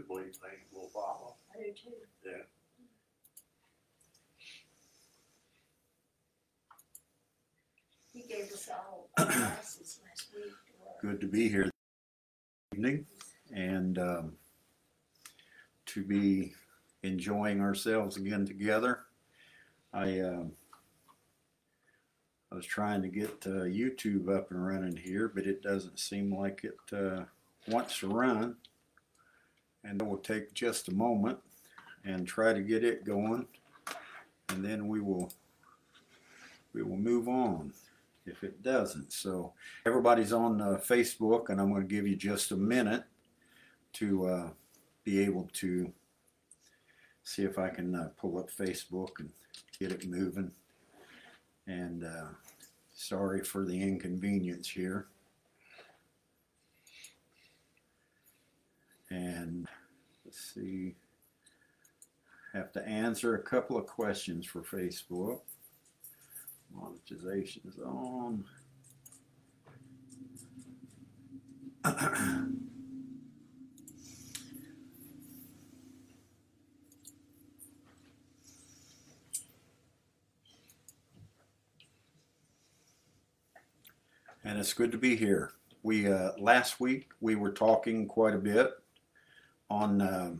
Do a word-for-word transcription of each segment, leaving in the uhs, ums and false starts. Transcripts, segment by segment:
believe things will follow. I do too. Yeah. He gave us all classes last week. Good to be here this evening and um, to be enjoying ourselves again together. I um, I was trying to get uh, YouTube up and running here, but it doesn't seem like it uh, wants to run. And we'll take just a moment and try to get it going, and then we will we will move on if it doesn't. So everybody's on uh, Facebook, and I'm going to give you just a minute to uh, be able to see if I can uh, pull up Facebook and get it moving. And uh, sorry for the inconvenience here. And let's see, have to answer a couple of questions for Facebook. Monetization is on. And it's good to be here. We uh, last week we were talking quite a bit on um,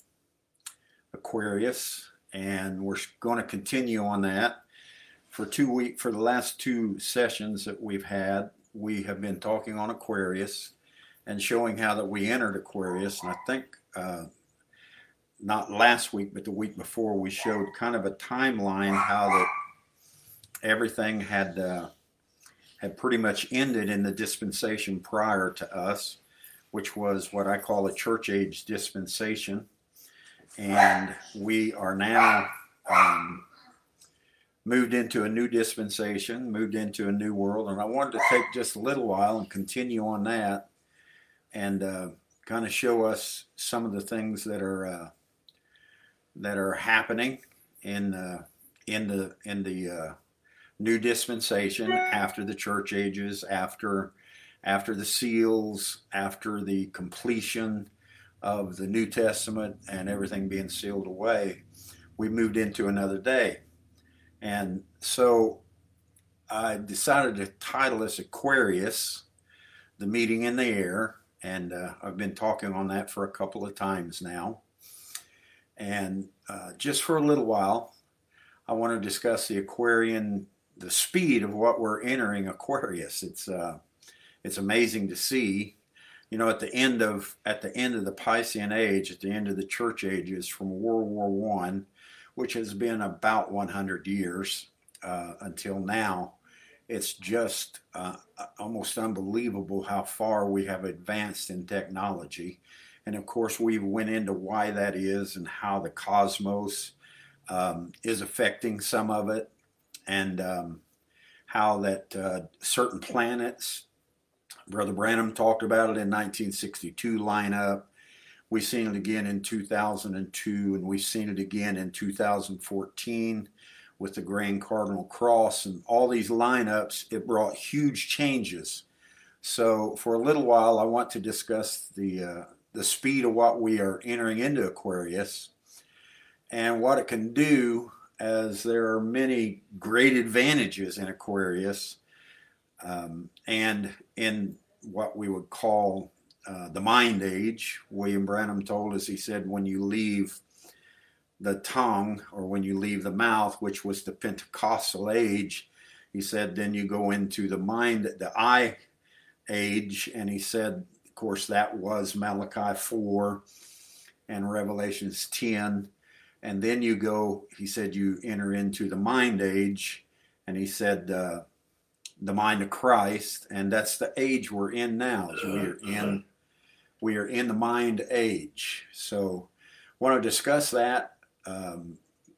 Aquarius, and we're going to continue on that for two week for the last two sessions that we've had. We have been talking on Aquarius and showing how that we entered Aquarius, and I think uh, not last week but the week before we showed kind of a timeline how that everything had uh, had pretty much ended in the dispensation prior to us, which was what I call a church age dispensation. And we are now um, moved into a new dispensation, moved into a new world. And I wanted to take just a little while and continue on that and uh, kind of show us some of the things that are uh, that are happening in uh, in the in the uh, new dispensation after the church ages, after after the seals, after the completion of the New Testament and everything being sealed away. We moved into another day. And so I decided to title this Aquarius, the meeting in the air. And uh, I've been talking on that for a couple of times now. And uh, just for a little while, I want to discuss the Aquarian, the speed of what we're entering Aquarius. It's uh, it's amazing to see. You know, at the end of at the end of the Piscean Age, at the end of the Church Ages, from World War One, which has been about one hundred years uh, until now, it's just uh, almost unbelievable how far we have advanced in technology. And of course, we went into why that is and how the cosmos um, is affecting some of it, and um, how that uh, certain planets, Brother Branham talked about it in nineteen sixty-two, line up. We've seen it again in two thousand two, and we've seen it again in two thousand fourteen with the Grand Cardinal Cross, and all these lineups. It brought huge changes. So for a little while, I want to discuss the uh, the speed of what we are entering into Aquarius and what it can do, as there are many great advantages in Aquarius. Um, and in what we would call uh, the mind age, William Branham told us, he said, when you leave the tongue, or when you leave the mouth, which was the Pentecostal age, he said, then you go into the mind, the eye age. And he said, of course, that was Malachi four and Revelations ten. And then you go, he said, you enter into the mind age. And he said, uh, the mind of Christ, and that's the age we're in now. Is we are in we are in the mind age. So, want to discuss that um,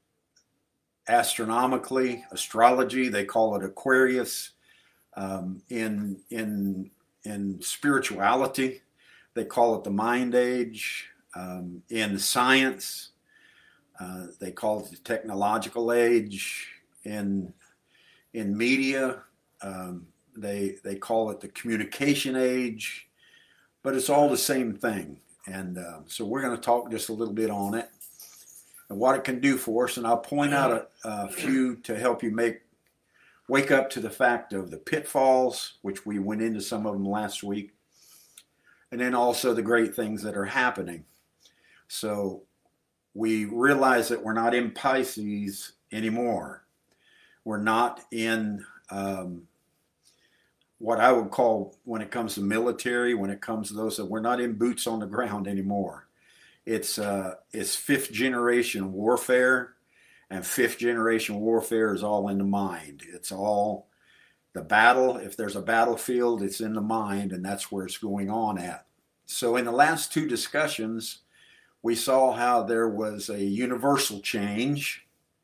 astronomically, astrology. They call it Aquarius. Um, in in in spirituality, they call it the mind age. Um, in science, uh, they call it the technological age. In in media, Um, they they call it the communication age, but it's all the same thing. And uh, so we're going to talk just a little bit on it and what it can do for us. And I'll point out a, a few to help you make wake up to the fact of the pitfalls, which we went into some of them last week, and then also the great things that are happening. So we realize that we're not in Pisces anymore. We're not in um, what I would call, when it comes to military, when it comes to those, that we're not in boots on the ground anymore. It's uh, it's fifth generation warfare, and fifth generation warfare is all in the mind. It's all the battle. If there's a battlefield, it's in the mind, and that's where it's going on at. So in the last two discussions, we saw how there was a universal change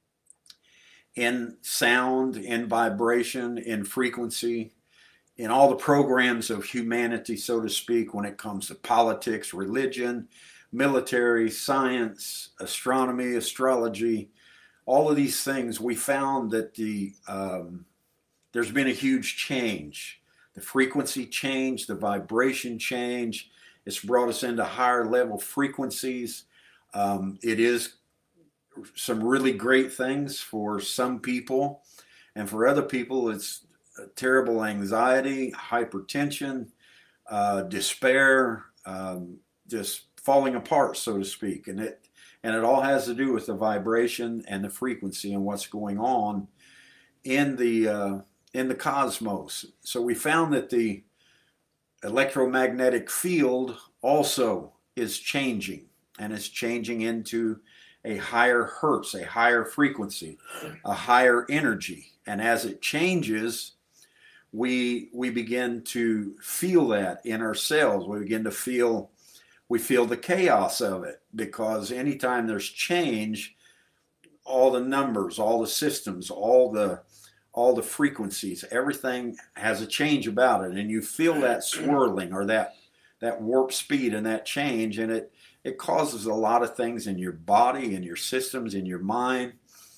in sound, in vibration, in frequency, in all the programs of humanity, so to speak, when it comes to politics, religion, military, science, astronomy, astrology, all of these things. We found that the um, there's been a huge change. The frequency change, the vibration change. It's brought us into higher level frequencies. Um, it is some really great things for some people, and for other people it's terrible anxiety, hypertension, uh, despair, um, just falling apart, so to speak. And it and it all has to do with the vibration and the frequency and what's going on in the uh, in the cosmos. So we found that the electromagnetic field also is changing, and it's changing into a higher hertz, a higher frequency, a higher energy. And as it changes, we we begin to feel that in ourselves. We begin to feel we feel the chaos of it, because anytime there's change, all the numbers, all the systems, all the all the frequencies, everything has a change about it, and you feel that swirling or that that warp speed and that change, and it it causes a lot of things in your body, in your systems, in your mind.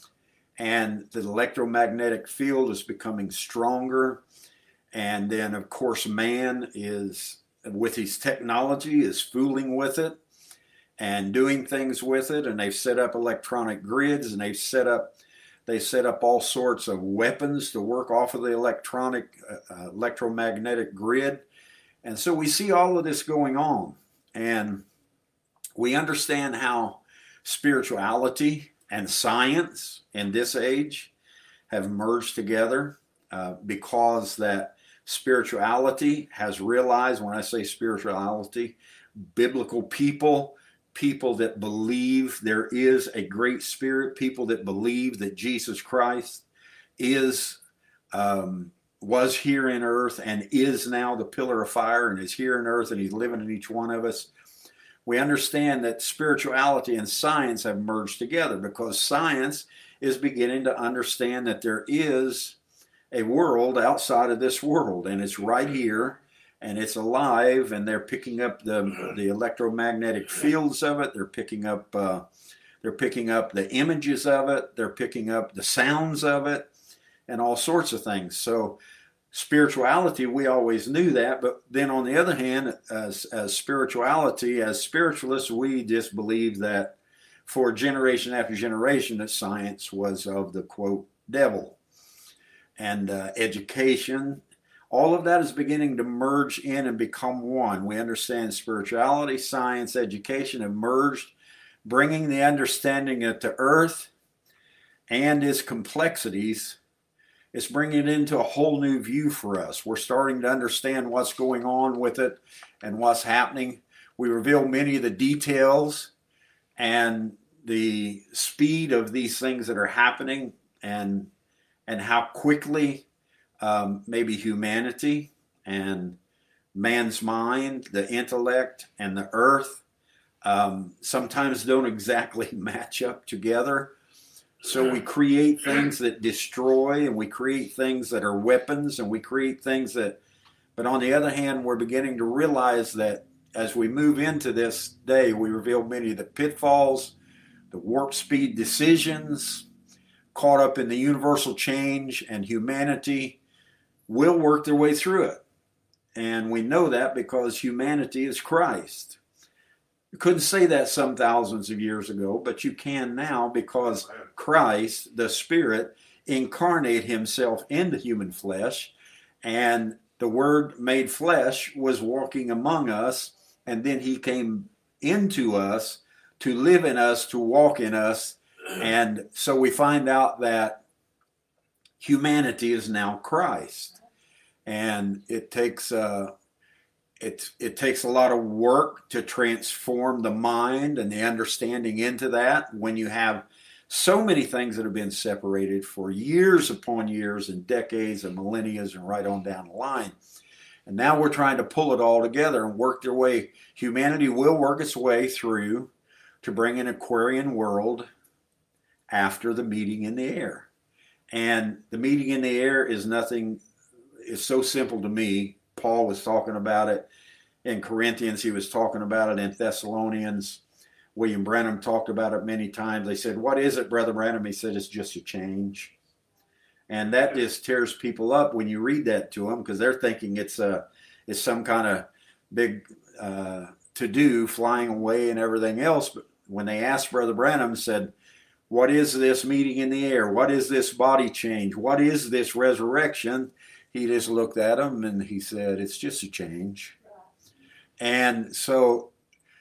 And the electromagnetic field is becoming stronger. And then, of course, man is, with his technology, is fooling with it and doing things with it. And they've set up electronic grids, and they've set up they set up all sorts of weapons to work off of the electronic uh, electromagnetic grid. And so we see all of this going on, and we understand how spirituality and science in this age have merged together, uh, because that spirituality has realized, when I say spirituality, biblical people, people that believe there is a great spirit, people that believe that Jesus Christ is um, was here in earth and is now the pillar of fire and is here in earth, and he's living in each one of us. We understand that spirituality and science have merged together, because science is beginning to understand that there is a world outside of this world, and it's right here, and it's alive, and they're picking up the the electromagnetic fields of it. They're picking up uh, they're picking up the images of it. They're picking up the sounds of it, and all sorts of things. So spirituality, we always knew that, but then on the other hand, as, as spirituality, as spiritualists, we just believe that for generation after generation that science was of the, quote, devil. And uh, education, all of that is beginning to merge in and become one. We understand spirituality, science, education have merged, bringing the understanding that the earth and its complexities, it's bringing it into a whole new view for us. We're starting to understand what's going on with it and what's happening. We reveal many of the details and the speed of these things that are happening, and and how quickly um, maybe humanity and man's mind, the intellect, and the earth um, sometimes don't exactly match up together. So we create things that destroy, and we create things that are weapons, and we create things that, but on the other hand, we're beginning to realize that as we move into this day, we reveal many of the pitfalls, the warp speed decisions, caught up in the universal change, and humanity will work their way through it. And we know that because humanity is Christ. You couldn't say that some thousands of years ago, but you can now because Christ, the Spirit, incarnate himself into human flesh, and the Word made flesh was walking among us, and then he came into us to live in us, to walk in us. And so we find out that humanity is now Christ. And it takes uh, it, it takes a lot of work to transform the mind and the understanding into that when you have so many things that have been separated for years upon years and decades and millennia and right on down the line. And now we're trying to pull it all together and work their way. Humanity will work its way through to bring an Aquarian world after the meeting in the air. And the meeting in the air is nothing, it's so simple to me. Paul was talking about it in Corinthians. He was talking about it in Thessalonians. William Branham talked about it many times. They said, what is it, Brother Branham? He said, it's just a change. And that just tears people up when you read that to them, because they're thinking it's a, it's some kind of big uh, to-do, flying away and everything else. But when they asked Brother Branham, said, what is this meeting in the air? What is this body change? What is this resurrection? He just looked at them and he said, it's just a change. And so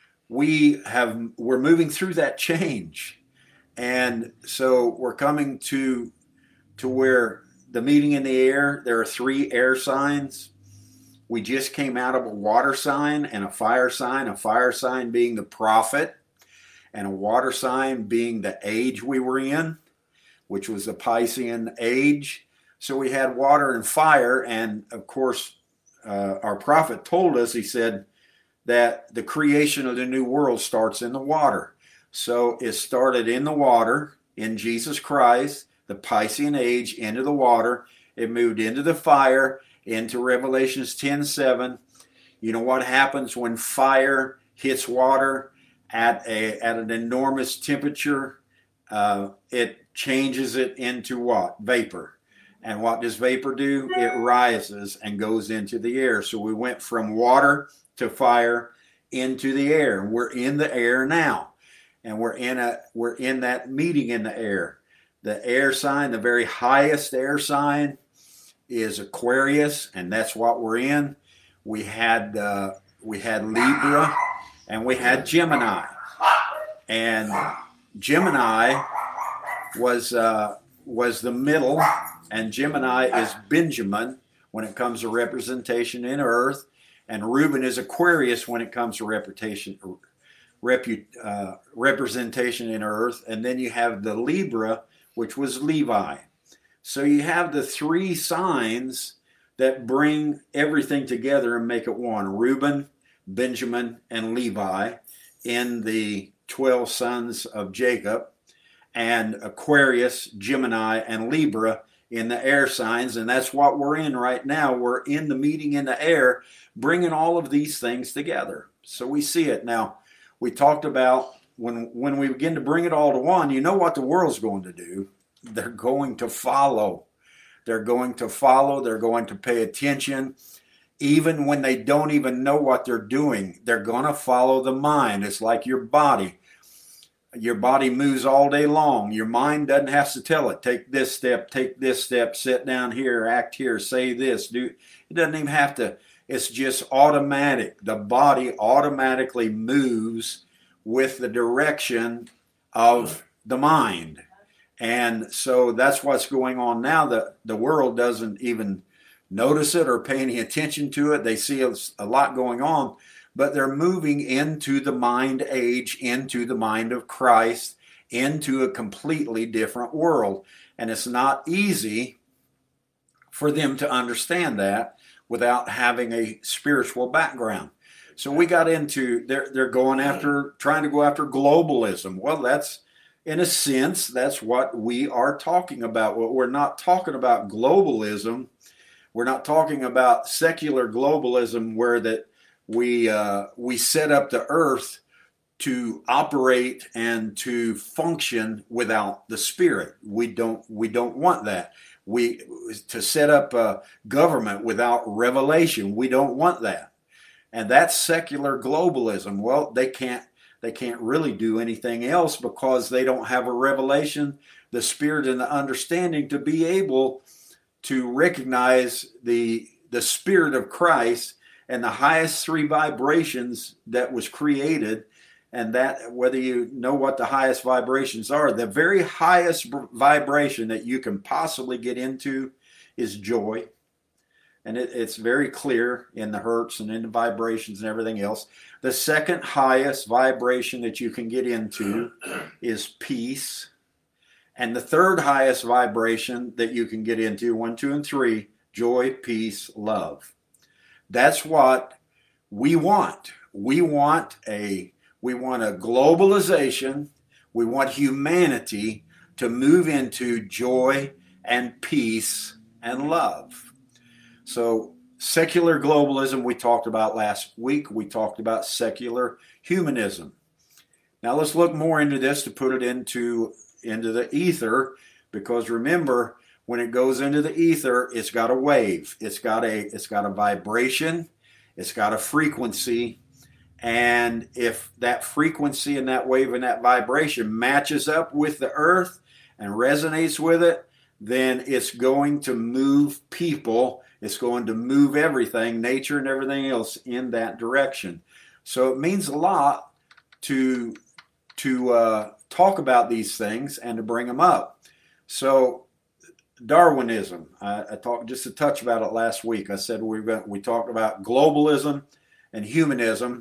we have, we're moving through that change. And so we're coming to, to where the meeting in the air, there are three air signs. We just came out of a water sign and a fire sign, a fire sign being the prophet, and a water sign being the age we were in, which was the Piscean age. So we had water and fire, and of course, uh, our prophet told us, he said that the creation of the new world starts in the water. So it started in the water, in Jesus Christ, the Piscean age, into the water. It moved into the fire, into Revelations ten seven. You know what happens when fire hits water at a at an enormous temperature? Uh, it changes it into what? Vapor. And what does vapor do? It rises and goes into the air. So we went from water to fire into the air. We're in the air now. And we're in a we're in that meeting in the air. The air sign, the very highest air sign, is Aquarius, and that's what we're in. We had uh, we had Libra, and we had Gemini. And Gemini was uh, was the middle, and Gemini is Benjamin when it comes to representation in Earth, and Reuben is Aquarius when it comes to reputation, repu, uh, representation in Earth, and then you have the Libra, which was Levi. So you have the three signs that bring everything together and make it one. Reuben, Benjamin, and Levi in the twelve sons of Jacob, and Aquarius, Gemini, and Libra in the air signs. And that's what we're in right now. We're in the meeting in the air, bringing all of these things together. So we see it. Now, we talked about when, when we begin to bring it all to one, you know what the world's going to do. They're going to follow. They're going to follow. They're going to pay attention. Even when they don't even know what they're doing, they're going to follow the mind. It's like your body. Your body moves all day long. Your mind doesn't have to tell it, take this step, take this step, sit down here, act here, say this. Do It doesn't even have to. It's just automatic. The body automatically moves with the direction of the mind. And so that's what's going on now. The, the world doesn't even notice it or pay any attention to it. They see a lot going on, but they're moving into the mind age, into the mind of Christ, into a completely different world. And it's not easy for them to understand that without having a spiritual background. So we got into, they're, they're going after, trying to go after globalism. Well, that's, in a sense, that's what we are talking about. Well, we're not talking about globalism. We're not talking about secular globalism where that we uh, we set up the earth to operate and to function without the spirit. We don't we don't want that. We to set up a government without revelation. We don't want that. And that's secular globalism. Well, they can't they can't really do anything else because they don't have a revelation, the spirit and the understanding to be able to recognize the the spirit of Christ and the highest three vibrations that was created. And that, whether you know what the highest vibrations are, the very highest vibration that you can possibly get into is joy. And it, it's very clear in the hertz and in the vibrations and everything else. The second highest vibration that you can get into is peace. And the third highest vibration that you can get into, one, two, and three, joy, peace, love. That's what we want. We want a we want a globalization. We want humanity to move into joy and peace and love. So secular globalism we talked about last week. We talked about secular humanism. Now let's look more into this to put it into, into the ether, because remember, when it goes into the ether, it's got a wave. It's got a, it's got a vibration. It's got a frequency. And if that frequency and that wave and that vibration matches up with the earth and resonates with it, then it's going to move people. It's going to move everything, nature and everything else, in that direction. So it means a lot to, to uh, talk about these things and to bring them up. So Darwinism, I, I talked just a touch about it last week. I said we we talked about globalism and humanism.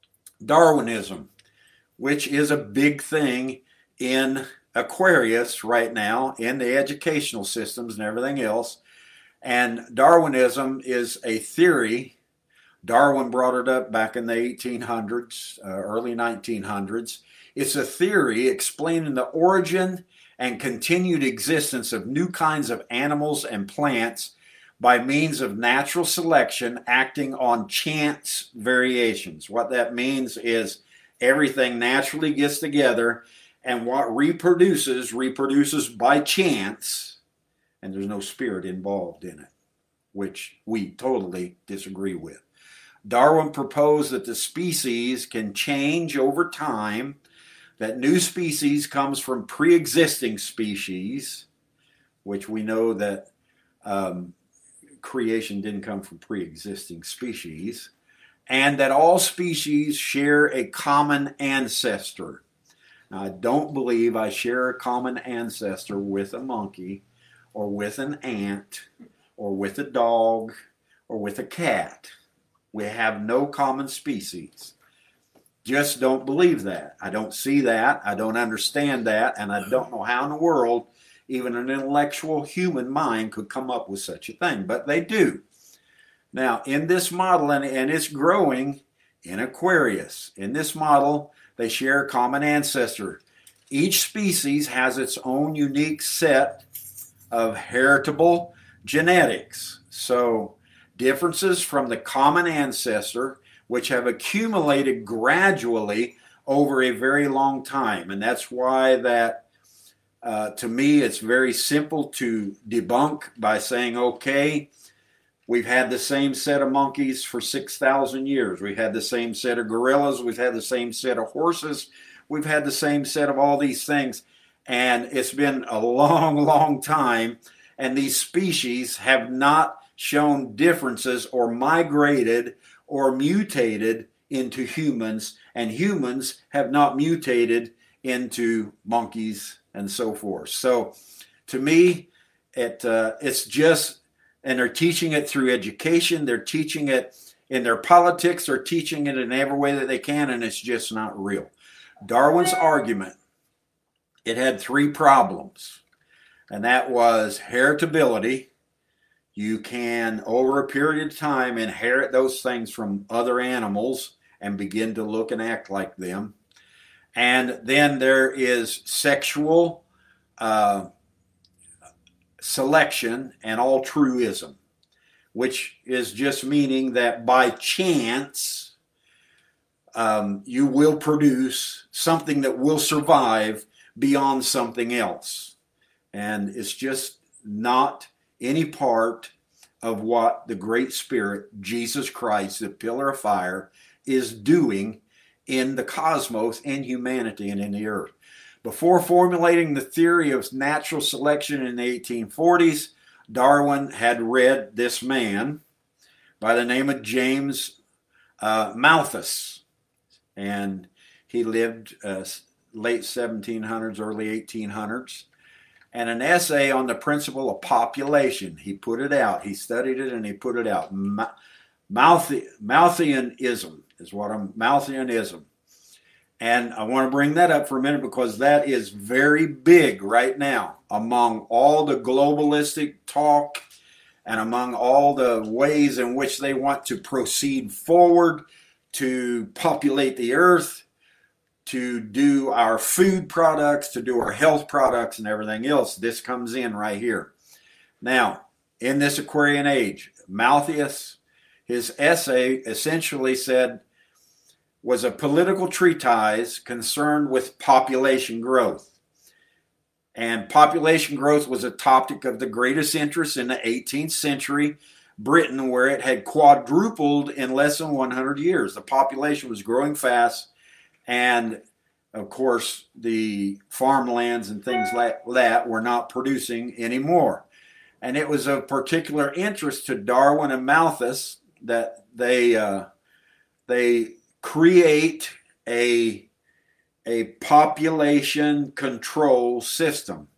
Darwinism, which is a big thing in Aquarius right now, in the educational systems and everything else. And Darwinism is a theory. Darwin brought it up back in the eighteen hundreds, uh, early nineteen hundreds. It's a theory explaining the origin and continued existence of new kinds of animals and plants by means of natural selection acting on chance variations. What that means is everything naturally gets together, and what reproduces, reproduces by chance, and there's no spirit involved in it, which we totally disagree with. Darwin proposed that the species can change over time, that new species comes from pre-existing species, which we know that um, creation didn't come from pre-existing species, and that all species share a common ancestor. Now, I don't believe I share a common ancestor with a monkey or with an ant or with a dog or with a cat. We have no common species. Just don't believe that. I don't see that. I don't understand that. And I don't know how in the world even an intellectual human mind could come up with such a thing. But they do. Now, in this model, and, and it's growing in Aquarius, in this model, they share a common ancestor. Each species has its own unique set of heritable genetics. So, differences from the common ancestor, which have accumulated gradually over a very long time. And that's why that, uh, to me, it's very simple to debunk by saying, okay, we've had the same set of monkeys for six thousand years. We've had the same set of gorillas. We've had the same set of horses. We've had the same set of all these things. And it's been a long, long time. And these species have not shown differences or migrated or mutated into humans, and humans have not mutated into monkeys and so forth. So to me, it uh, it's just, and they're teaching it through education, they're teaching it in their politics, they're teaching it in every way that they can, and it's just not real. Darwin's argument, it had three problems, and that was heritability. You can, over a period of time, inherit those things from other animals and begin to look and act like them. And then there is sexual uh, selection and altruism, which is just meaning that by chance, um, you will produce something that will survive beyond something else. And it's just not any part of what the Great Spirit, Jesus Christ, the pillar of fire, is doing in the cosmos, in humanity, and in the earth. Before formulating the theory of natural selection in the eighteen forties, Darwin had read this man by the name of James uh, Malthus, and he lived uh, late seventeen hundreds, early eighteen hundreds, and an essay on the principle of population. He put it out. He studied it and he put it out. Ma- Malthi- Malthusianism is what I'm, Malthusianism. And I want to bring that up for a minute because that is very big right now among all the globalistic talk and among all the ways in which they want to proceed forward to populate the earth, to do our food products, to do our health products and everything else. This comes in right here. Now, in this Aquarian age, Malthus, his essay essentially said, was a political treatise concerned with population growth. And population growth was a topic of the greatest interest in the eighteenth century Britain, where it had quadrupled in less than one hundred years. The population was growing fast, and of course, the farmlands and things like that were not producing anymore. And it was of particular interest to Darwin and Malthus that they uh, they create a, a population control system.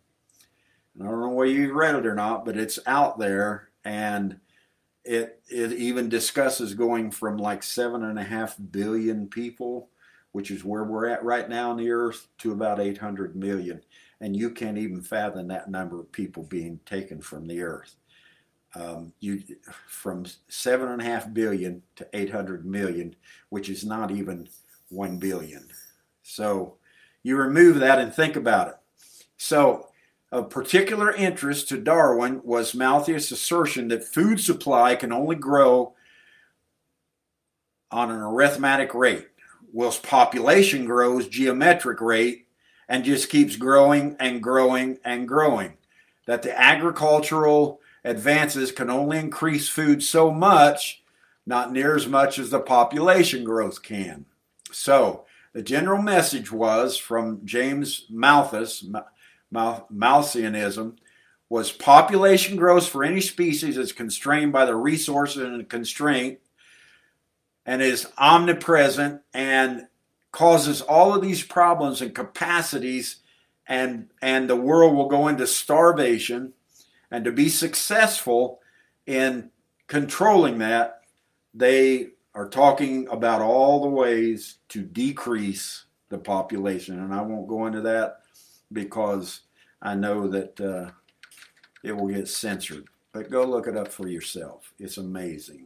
I don't know whether you read it or not, but it's out there, and it it even discusses going from like seven and a half billion people, which is where we're at right now on the earth, to about eight hundred million. And you can't even fathom that number of people being taken from the earth. Um, you from seven and a half billion to eight hundred million, which is not even one billion. So you remove that and think about it. So of particular interest to Darwin was Malthus' assertion that food supply can only grow on an arithmetic rate, whilst population grows geometric rate and just keeps growing and growing and growing. That the agricultural advances can only increase food so much, not near as much as the population growth can. So the general message was from James Malthus, Mal- Malthusianism, was population growth for any species is constrained by the resources and constraint and is omnipresent and causes all of these problems and capacities, and, and the world will go into starvation. And to be successful in controlling that, they are talking about all the ways to decrease the population. And I won't go into that because I know that uh, it will get censored. But go look it up for yourself. It's amazing.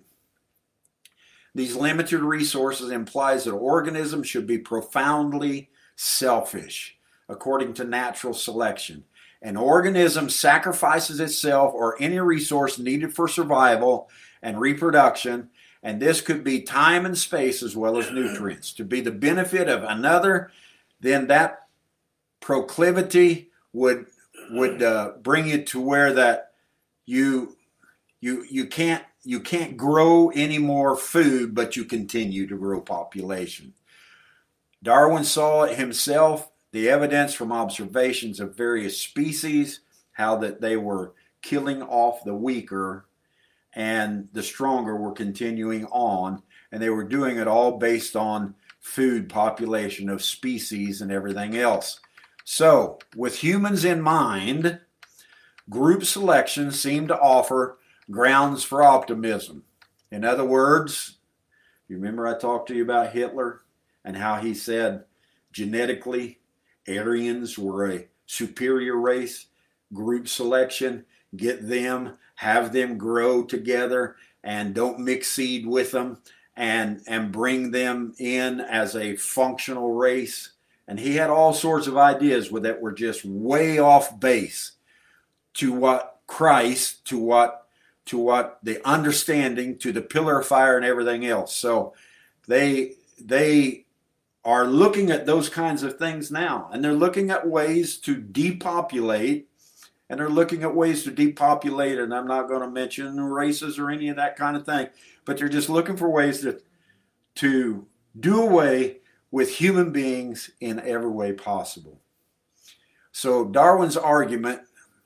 These limited resources implies that organisms should be profoundly selfish, according to natural selection. An organism sacrifices itself or any resource needed for survival and reproduction, and this could be time and space as well as nutrients, to be the benefit of another. Then that proclivity would would uh, bring you to where that you you you can't you can't grow any more food, but you continue to grow population. Darwin saw it himself. The evidence from observations of various species, how that they were killing off the weaker and the stronger were continuing on, and they were doing it all based on food population of species and everything else. So, with humans in mind, group selection seemed to offer grounds for optimism. In other words, you remember I talked to you about Hitler and how he said genetically Aryans were a superior race, group selection, get them, have them grow together, and don't mix seed with them, and, and bring them in as a functional race. And he had all sorts of ideas with that were just way off base to what Christ, to what, to what the understanding, to the pillar of fire and everything else. So they, they, are looking at those kinds of things now. And they're looking at ways to depopulate. And they're looking at ways to depopulate. And I'm not going to mention races or any of that kind of thing. But they're just looking for ways to, to do away with human beings in every way possible. So Darwin's argument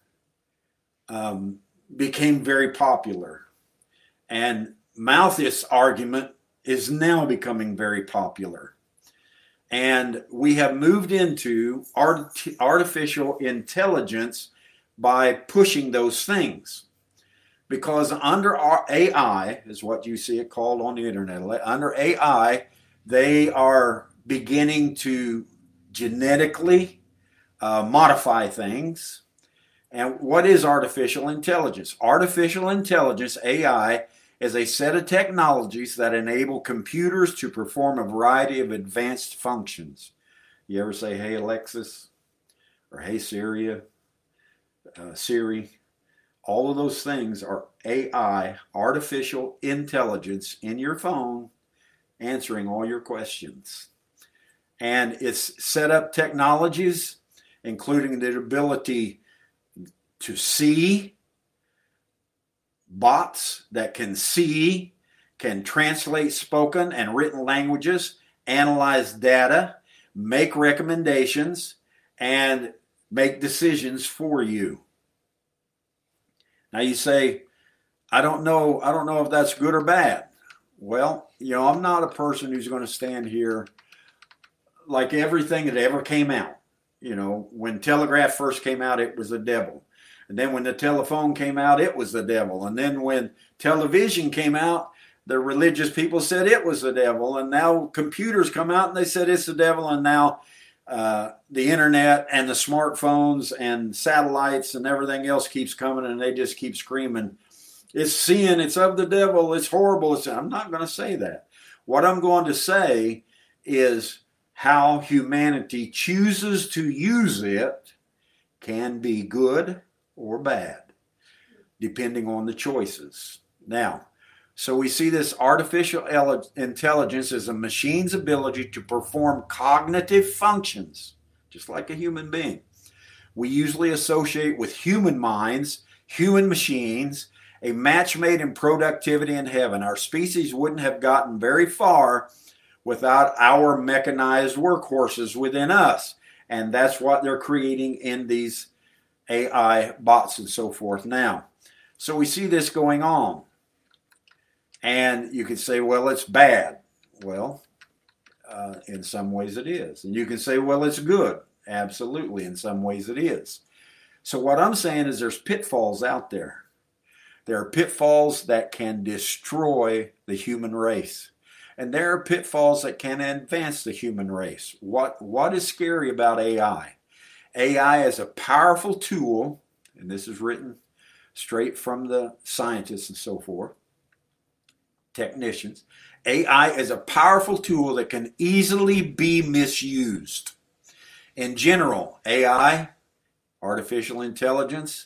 um, became very popular, and Malthus' argument is now becoming very popular. And we have moved into art- artificial intelligence by pushing those things. Because under our A I, is what you see it called on the internet, under A I, they are beginning to genetically uh, modify things. And what is artificial intelligence? Artificial intelligence, A I, is a set of technologies that enable computers to perform a variety of advanced functions. You ever say, hey, Alexis, or hey, Siri, uh, Siri? All of those things are A I, artificial intelligence, in your phone, answering all your questions. And it's set up technologies, including the ability to see, bots that can see, can translate spoken and written languages, analyze data, make recommendations, and make decisions for you. Now you say, I don't know, I don't know if that's good or bad. Well, you know, I'm not a person who's going to stand here like everything that ever came out. You know, when telegraph first came out, it was the devil. And then when the telephone came out, it was the devil. And then when television came out, the religious people said it was the devil. And now computers come out and they said it's the devil. And now uh, the internet and the smartphones and satellites and everything else keeps coming, and they just keep screaming, it's sin, it's of the devil, it's horrible. It's, I'm not going to say that. What I'm going to say is how humanity chooses to use it can be good or bad, depending on the choices. Now, so we see this artificial intelligence as a machine's ability to perform cognitive functions, just like a human being. We usually associate with human minds, human machines, a match made in productivity in heaven. Our species wouldn't have gotten very far without our mechanized workhorses within us. And that's what they're creating in these A I bots and so forth now. So we see this going on. And you could say, well, it's bad. Well, uh, in some ways it is. And you can say, well, it's good. Absolutely, in some ways it is. So what I'm saying is there's pitfalls out there. There are pitfalls that can destroy the human race. And there are pitfalls that can advance the human race. What, what is scary about A I? A I is a powerful tool, and this is written straight from the scientists and so forth, technicians. A I is a powerful tool that can easily be misused. In general, A I, artificial intelligence,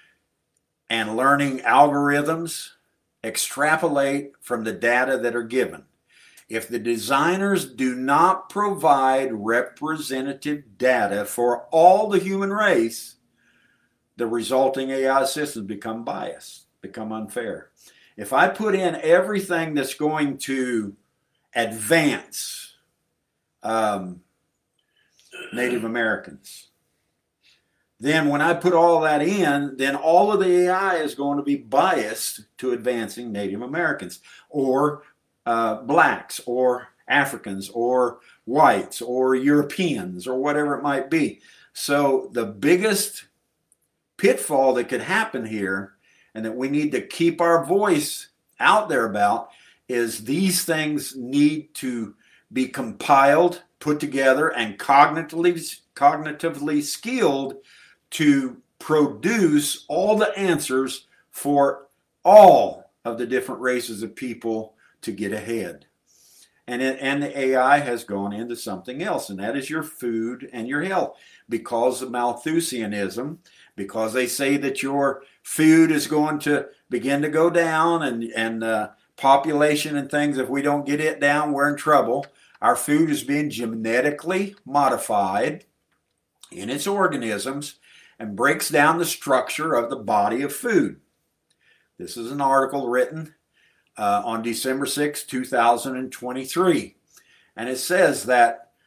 and learning algorithms extrapolate from the data that are given. If the designers do not provide representative data for all the human race, the resulting A I systems become biased, become unfair. If I put in everything that's going to advance um, Native Americans, then when I put all that in, then all of the A I is going to be biased to advancing Native Americans or uh, blacks or Africans or whites or Europeans or whatever it might be. So the biggest pitfall that could happen here, and that we need to keep our voice out there about, is these things need to be compiled, put together, and cognitively, cognitively skilled to produce all the answers for all of the different races of people to get ahead. And, it, and the A I has gone into something else, and that is your food and your health. Because of Malthusianism, because they say that your food is going to begin to go down, and, and uh, population and things, if we don't get it down, we're in trouble. Our food is being genetically modified in its organisms and breaks down the structure of the body of food. This is an article written uh, on December sixth, two thousand twenty-three. And it says that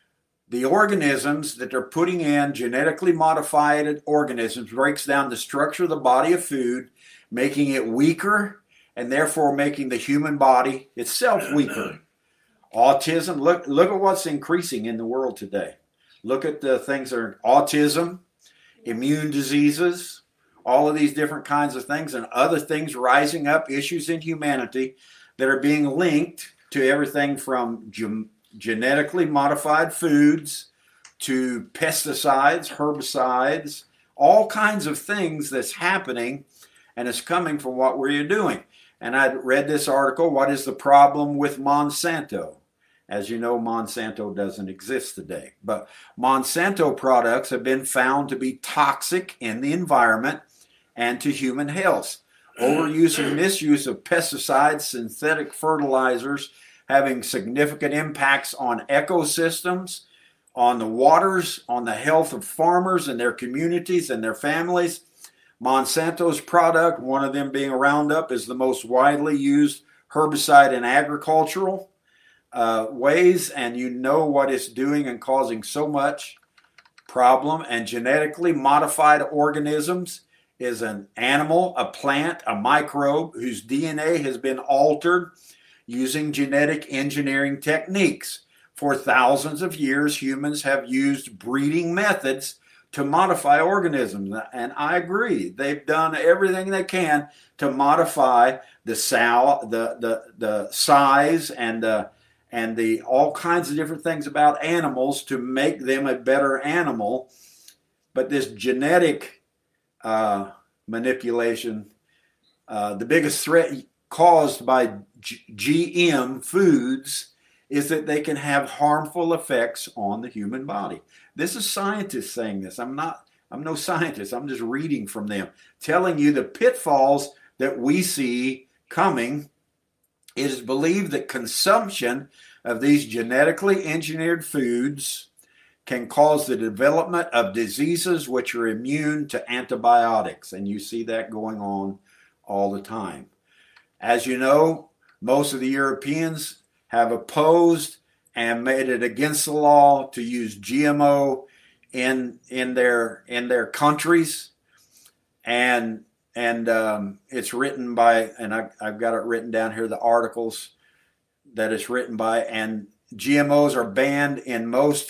the organisms that they're putting in, genetically modified organisms, breaks down the structure of the body of food, making it weaker and therefore making the human body itself weaker. Autism, look, look at what's increasing in the world today. Look at the things that are autism, immune diseases, all of these different kinds of things and other things rising up, issues in humanity that are being linked to everything from ge- genetically modified foods to pesticides, herbicides, all kinds of things that's happening, and it's coming from what we're doing. And I read this article, What is the Problem with Monsanto? As you know, Monsanto doesn't exist today. But Monsanto products have been found to be toxic in the environment and to human health. Overuse and misuse of pesticides, synthetic fertilizers, having significant impacts on ecosystems, on the waters, on the health of farmers and their communities and their families. Monsanto's product, one of them being Roundup, is the most widely used herbicide in agricultural uh, ways, and you know what it's doing and causing so much problem. And genetically modified organisms is an animal, a plant, a microbe whose D N A has been altered using genetic engineering techniques. For thousands of years, humans have used breeding methods to modify organisms. And I agree. They've done everything they can to modify the sow, the, the, the size and the, and the all kinds of different things about animals to make them a better animal. But this genetic uh, manipulation, uh, the biggest threat caused by G M foods is that they can have harmful effects on the human body. This is scientists saying this. I'm not, I'm no scientist. I'm just reading from them, telling you the pitfalls that we see coming. It is believed that consumption of these genetically engineered foods can cause the development of diseases which are immune to antibiotics. And you see that going on all the time. As you know, most of the Europeans have opposed and made it against the law to use G M O in in their in their countries, and and um, it's written by, and I, I've got it written down here, the articles that it's written by, and G M Os are banned in most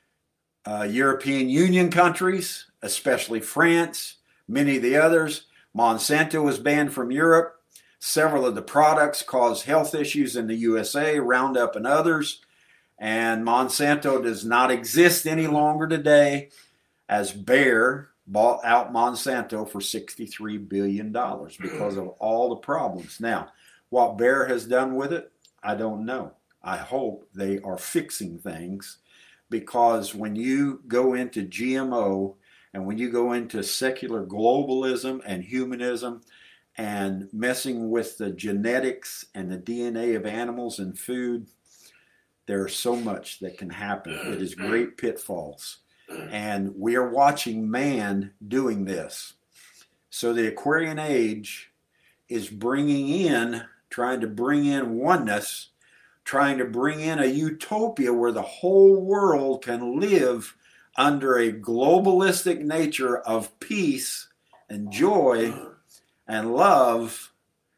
uh, European Union countries, especially France, many of the others. Monsanto was banned from Europe. Several of the products cause health issues in the U S A, Roundup and others. And Monsanto does not exist any longer today, as Bayer bought out Monsanto for sixty-three billion dollars because of all the problems. Now, what Bayer has done with it, I don't know. I hope they are fixing things, because when you go into G M O and when you go into secular globalism and humanism, and messing with the genetics and the D N A of animals and food, there's so much that can happen. It is great pitfalls. And we are watching man doing this. So the Aquarian Age is bringing in, trying to bring in oneness, trying to bring in a utopia where the whole world can live under a globalistic nature of peace and joy and love,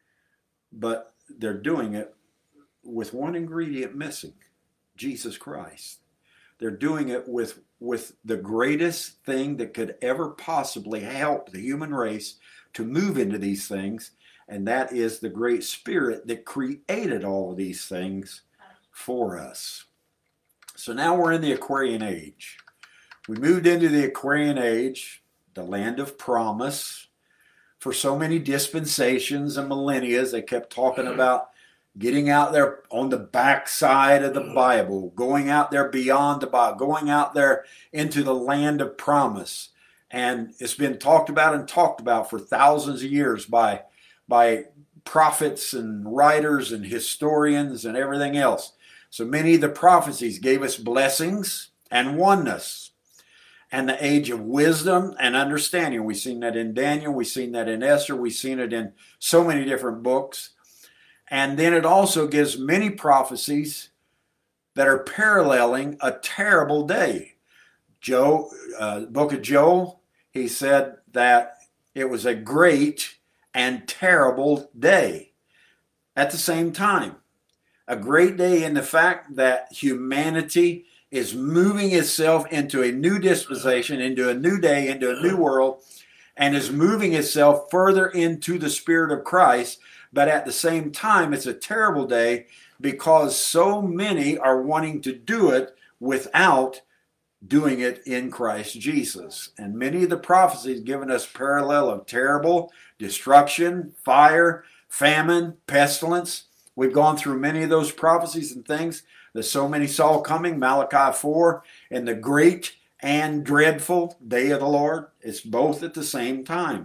but they're doing it with one ingredient missing, Jesus Christ. They're doing it with, with the greatest thing that could ever possibly help the human race to move into these things, and that is the great spirit that created all of these things for us. So now we're in the Aquarian Age. We moved into the Aquarian Age, the land of promise. For so many dispensations and millennia, they kept talking about getting out there on the backside of the Bible, going out there beyond the Bible, going out there into the land of promise. And it's been talked about and talked about for thousands of years by, by prophets and writers and historians and everything else. So many of the prophecies gave us blessings and oneness. And the age of wisdom and understanding. We've seen that in Daniel. We've seen that in Esther. We've seen it in so many different books. And then it also gives many prophecies that are paralleling a terrible day. Joe, uh, book of Joel, he said that it was a great and terrible day at the same time. A great day in the fact that humanity is moving itself into a new dispensation, into a new day, into a new world, and is moving itself further into the Spirit of Christ. But at the same time, it's a terrible day because so many are wanting to do it without doing it in Christ Jesus. And many of the prophecies given us parallel of terrible destruction, fire, famine, pestilence. We've gone through many of those prophecies and things that so many saw coming. Malachi four, and the great and dreadful day of the Lord. It's both at the same time.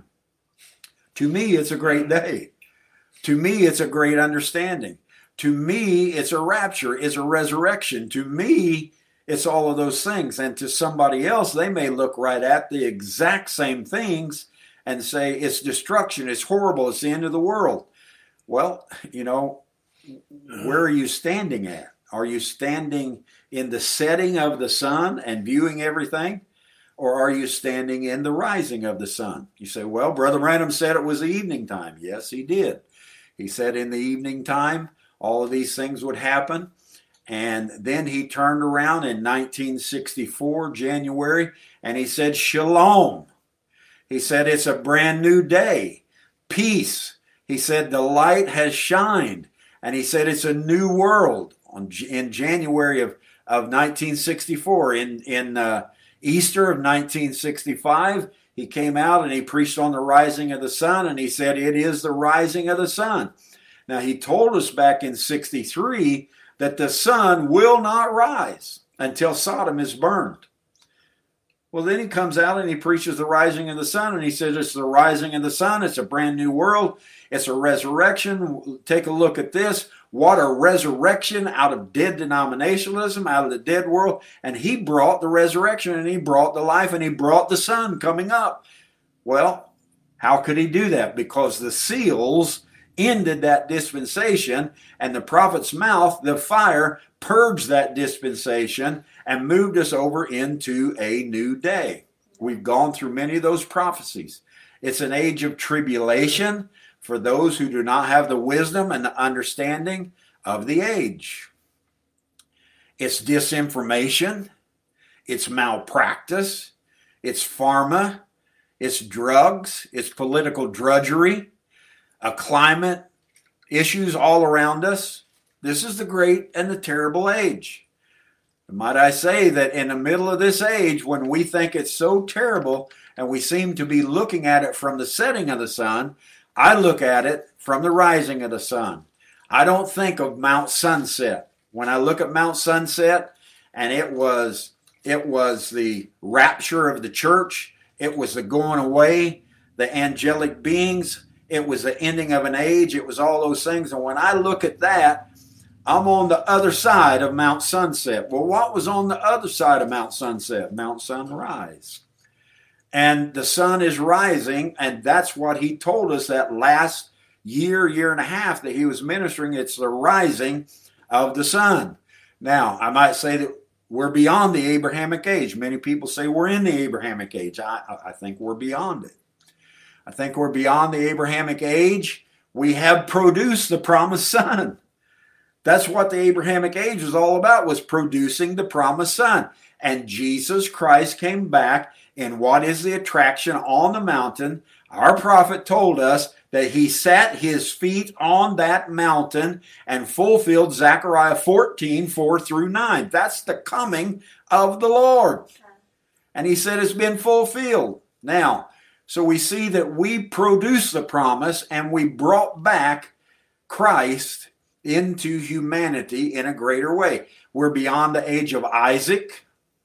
To me, it's a great day. To me, it's a great understanding. To me, it's a rapture, it's a resurrection. To me, it's all of those things. And to somebody else, they may look right at the exact same things and say, it's destruction, it's horrible, it's the end of the world. Well, you know, where are you standing at? Are you standing in the setting of the sun and viewing everything? Or are you standing in the rising of the sun? You say, well, Brother Branham said it was the evening time. Yes, he did. He said in the evening time, all of these things would happen. And then he turned around in nineteen sixty-four, January, and he said, Shalom. He said, it's a brand new day. Peace. He said, the light has shined. And he said, it's a new world. On, in January of, of nineteen sixty-four, in, in uh, Easter of nineteen sixty-five, he came out and he preached on the rising of the sun, and he said, it is the rising of the sun. Now, he told us back in sixty-three that the sun will not rise until Sodom is burned. Well, then he comes out and he preaches the rising of the sun, and he says it's the rising of the sun. It's a brand new world. It's a resurrection. Take a look at this. What a resurrection out of dead denominationalism, out of the dead world. And he brought the resurrection, and he brought the life, and he brought the sun coming up. Well, how could he do that? Because the seals ended that dispensation, and the prophet's mouth, the fire, purged that dispensation and moved us over into a new day. We've gone through many of those prophecies. It's an age of tribulation for those who do not have the wisdom and the understanding of the age. It's disinformation, it's malpractice, it's pharma, it's drugs, it's political drudgery, a climate, issues all around us. This is the great and the terrible age. Might I say that in the middle of this age, when we think it's so terrible and we seem to be looking at it from the setting of the sun, I look at it from the rising of the sun. I don't think of Mount Sunset. When I look at Mount Sunset, and it was it was the rapture of the church, it was the going away, the angelic beings, it was the ending of an age, it was all those things. And when I look at that, I'm on the other side of Mount Sunset. Well, what was on the other side of Mount Sunset? Mount Sunrise. And the sun is rising, and that's what he told us that last year, year and a half that he was ministering. It's the rising of the sun. Now, I might say that we're beyond the Abrahamic age. Many people say we're in the Abrahamic age. I, I think we're beyond it. I think we're beyond the Abrahamic age. We have produced the promised son. That's what the Abrahamic age was all about, was producing the promised son. And Jesus Christ came back, and what is the attraction on the mountain? Our prophet told us that he sat his feet on that mountain and fulfilled Zechariah fourteen, four through nine. That's the coming of the Lord. And he said it's been fulfilled. Now, so we see that we produced the promise and we brought back Christ into humanity in a greater way. We're beyond the age of Isaac,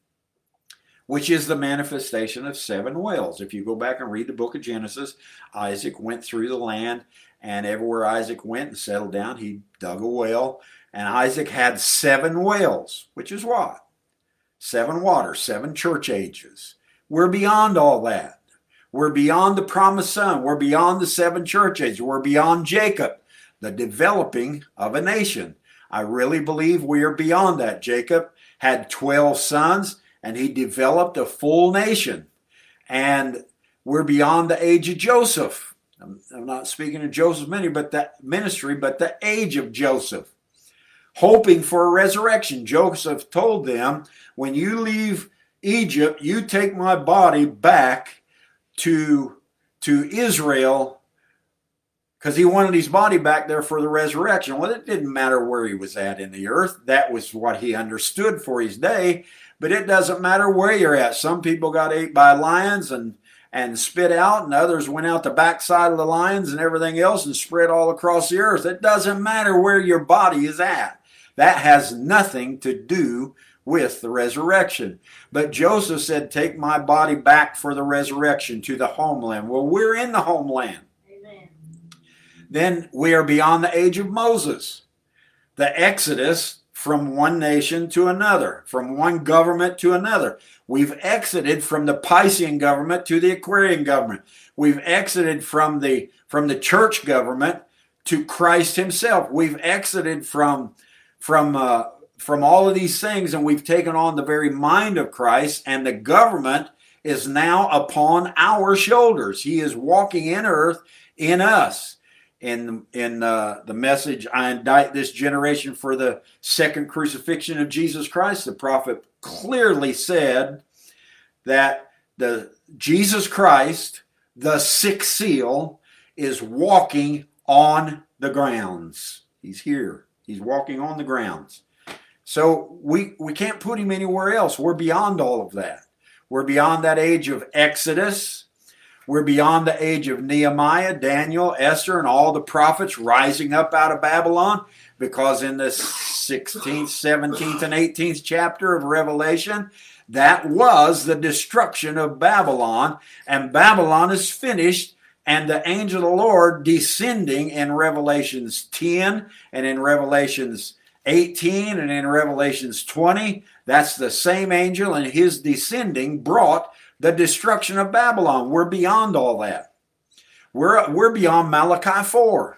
which is the manifestation of seven wells. If you go back and read the book of Genesis, Isaac went through the land, and everywhere Isaac went and settled down, he dug a well. And Isaac had seven wells, which is what? Seven waters, seven church ages. We're beyond all that. We're beyond the promised son. We're beyond the seven church ages. We're beyond Jacob, the developing of a nation. I really believe we are beyond that. Jacob had twelve sons, and he developed a full nation. And we're beyond the age of Joseph. I'm, I'm not speaking of Joseph's ministry, but the ministry, but the age of Joseph, hoping for a resurrection. Joseph told them, when you leave Egypt, you take my body back to, to Israel, because he wanted his body back there for the resurrection. Well, it didn't matter where he was at in the earth. That was what he understood for his day. But it doesn't matter where you're at. Some people got ate by lions and, and spit out, and others went out the backside of the lions and everything else and spread all across the earth. It doesn't matter where your body is at. That has nothing to do with the resurrection. But Joseph said, take my body back for the resurrection to the homeland. Well, we're in the homeland. Amen. Then we are beyond the age of Moses. The Exodus from one nation to another, from one government to another. We've exited from the Piscean government to the Aquarian government. We've exited from the, from the church government to Christ himself. We've exited from, from, uh, from all of these things, and we've taken on the very mind of Christ, and the government is now upon our shoulders. He is walking in earth in us. In, in uh, the message, I indict this generation for the second crucifixion of Jesus Christ, the prophet clearly said that the Jesus Christ, the sixth seal, is walking on the grounds. He's here. He's walking on the grounds. So we, we can't put him anywhere else. We're beyond all of that. We're beyond that age of Exodus. We're beyond the age of Nehemiah, Daniel, Esther, and all the prophets rising up out of Babylon, because in the sixteenth, seventeenth, and eighteenth chapter of Revelation, that was the destruction of Babylon, and Babylon is finished, and the angel of the Lord descending in Revelations ten and in Revelations eighteen and in Revelations twenty, that's the same angel, and his descending brought the destruction of Babylon. We're beyond all that. We're, we're beyond Malachi four.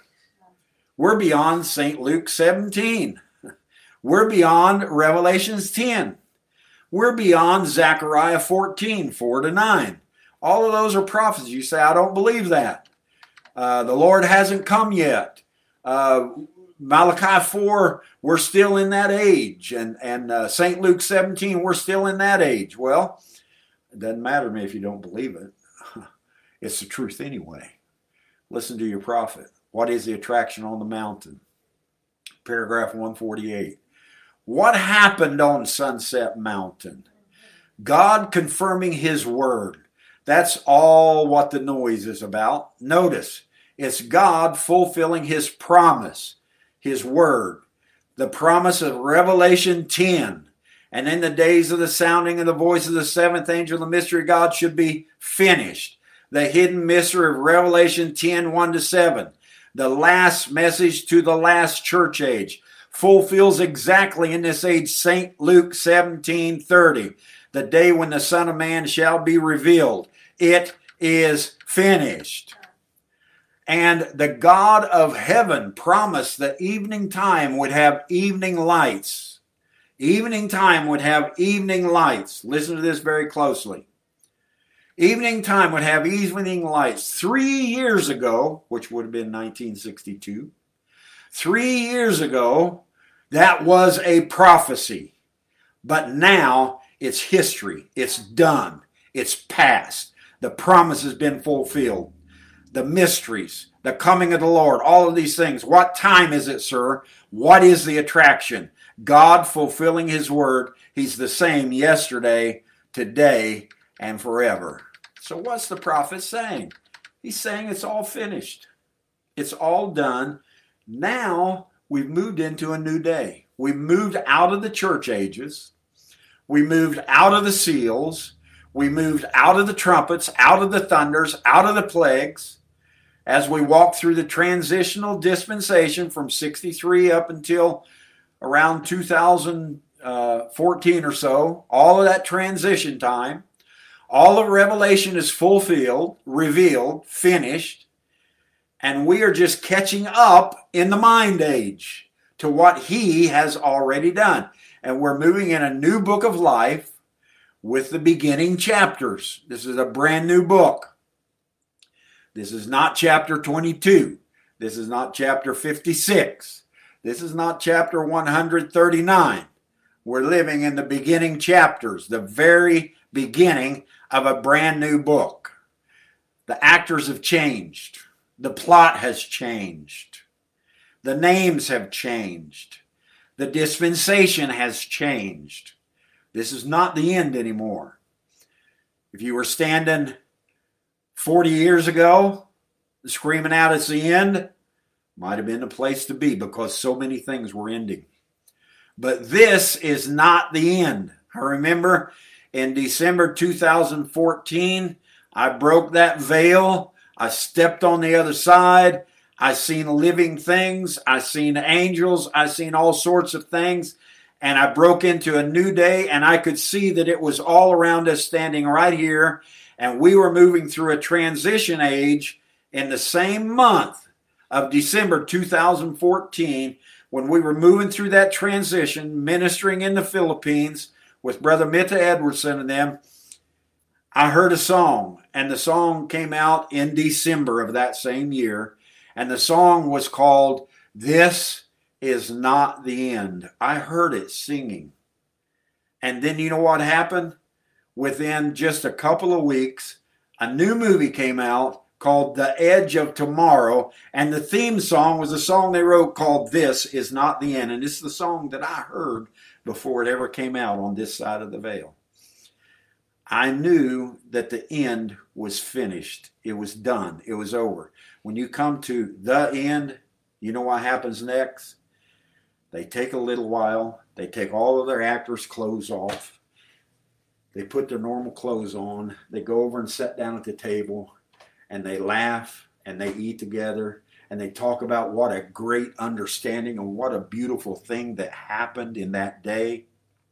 We're beyond Saint Luke seventeen. We're beyond Revelations ten. We're beyond Zechariah fourteen, four to nine. All of those are prophecies. You say, I don't believe that. Uh, the Lord hasn't come yet. Uh, Malachi four, we're still in that age. And, and uh, Saint Luke seventeen, we're still in that age. Well, it doesn't matter to me if you don't believe it. It's the truth anyway. Listen to your prophet. What is the attraction on the mountain? Paragraph one forty-eight. What happened on Sunset Mountain? God confirming his word. That's all what the noise is about. Notice, it's God fulfilling his promise, his word. The promise of Revelation ten. And in the days of the sounding of the voice of the seventh angel, the mystery of God should be finished. The hidden mystery of Revelation ten, one to seven. The last message to the last church age. Fulfills exactly in this age Saint Luke seventeen thirty. The day when the Son of Man shall be revealed. It is finished. And the God of heaven promised that evening time would have evening lights. Evening time would have evening lights. Listen to this very closely. Evening time would have evening lights. Three years ago, which would have been nineteen sixty-two, three years ago, that was a prophecy. But now it's history. It's done. It's past. The promise has been fulfilled. The mysteries, the coming of the Lord, all of these things. What time is it, sir? What is the attraction? God fulfilling his word. He's the same yesterday, today, and forever. So what's the prophet saying? He's saying it's all finished. It's all done. Now we've moved into a new day. We moved out of the church ages. We moved out of the seals. We moved out of the trumpets, out of the thunders, out of the plagues. As we walk through the transitional dispensation from sixty-three up until around two thousand fourteen or so, all of that transition time, all of Revelation is fulfilled, revealed, finished, and we are just catching up in the mind age. to what he has already done. And we're moving in a new book of life with the beginning chapters. This is a brand new book. This is not chapter twenty-two. This is not chapter fifty-six. This is not chapter one hundred thirty-nine. We're living in the beginning chapters, the very beginning of a brand new book. The actors have changed. The plot has changed. The names have changed. The dispensation has changed. This is not the end anymore. If you were standing forty years ago, screaming out it's the end, might have been the place to be because so many things were ending. But this is not the end. I remember in December two thousand fourteen, I broke that veil. I stepped on the other side. I seen living things. I seen angels. I seen all sorts of things. And I broke into a new day, and I could see that it was all around us standing right here. And we were moving through a transition age in the same month of December two thousand fourteen, when we were moving through that transition, ministering in the Philippines with Brother Mita Edwardson and them. I heard a song, and the song came out in December of that same year. And the song was called, "This Is Not the End." I heard it singing. And then you know what happened? Within just a couple of weeks, a new movie came out called The Edge of Tomorrow. And the theme song was a song they wrote called "This Is Not the End." And it's the song that I heard before it ever came out on this side of the veil. I knew that the end was finished. It was done. It was over. When you come to the end, you know what happens next? They take a little while. They take all of their actors' clothes off. They put their normal clothes on. They go over and sit down at the table, and they laugh, and they eat together, and they talk about what a great understanding and what a beautiful thing that happened in that day.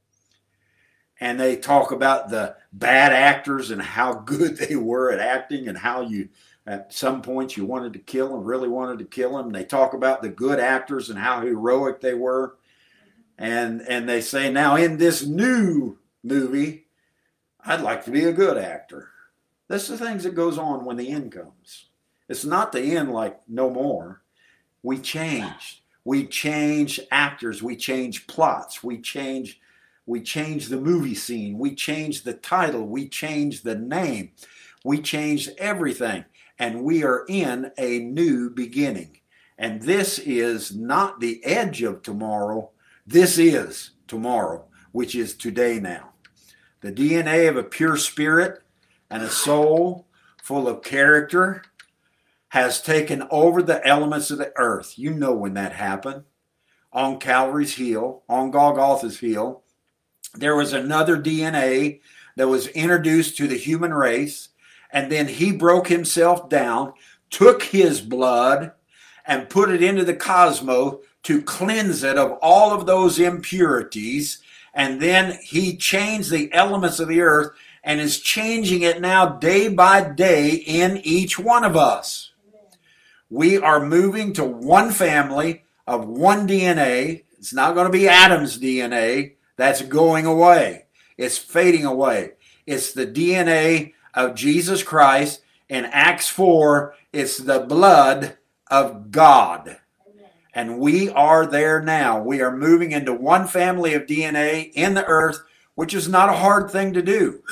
And they talk about the bad actors and how good they were at acting and how you, at some points, you wanted to kill them, really wanted to kill them. They talk about the good actors and how heroic they were. And, and they say, now in this new movie, I'd like to be a good actor. That's the things that goes on when the end comes. It's not the end like no more. We change. We change actors. We change plots. We change We change the movie scene. We change the title. We change the name. We change everything. And we are in a new beginning. And this is not the edge of tomorrow. This is tomorrow, which is today now. The D N A of a pure spirit and a soul full of character has taken over the elements of the earth. You know when that happened. On Calvary's hill, on Golgotha's hill, there was another D N A that was introduced to the human race, and then he broke himself down, took his blood, and put it into the cosmos to cleanse it of all of those impurities, and then he changed the elements of the earth and is changing it now day by day in each one of us. We are moving to one family of one D N A. It's not going to be Adam's D N A. That's going away. It's fading away. It's the D N A of Jesus Christ. In Acts four, it's the blood of God. Amen. And we are there now. We are moving into one family of D N A in the earth, which is not a hard thing to do.